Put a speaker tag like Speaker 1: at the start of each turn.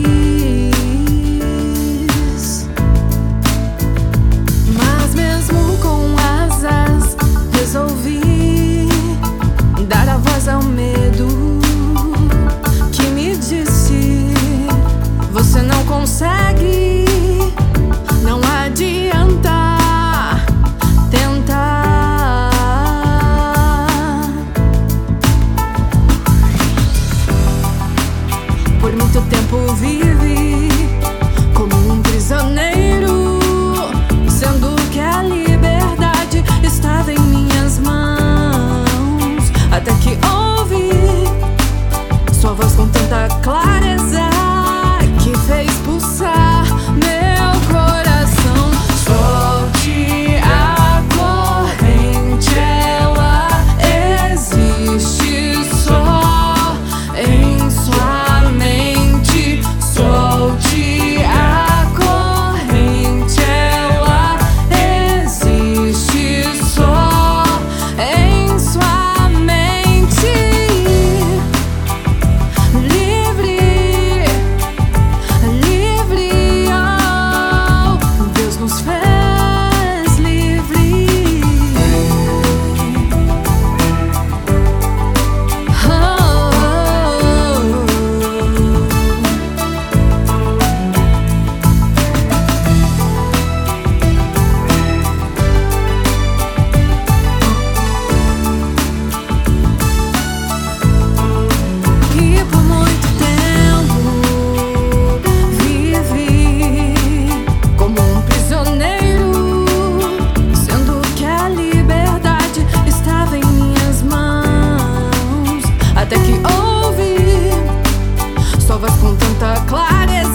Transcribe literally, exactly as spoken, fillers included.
Speaker 1: Mas mesmo com asas, resolvi dar a voz ao medo que me disse: você não consegue, não adianta tentar. Por muito tempo vivi como um prisioneiro, sendo que a liberdade estava em minhas mãos, até que ouvi sua voz com tanta clareza que fez pulsar meu coração. Solte a corrente, ela existe só em sua mente. Solte a corrente, ela existe só em sua mente. Livre, livre, oh, Deus nos fez livre. Oh, e por muito tempo vivi como um prisioneiro, sendo que a liberdade estava em minhas mãos, até que ouvi sua voz com tanta clareza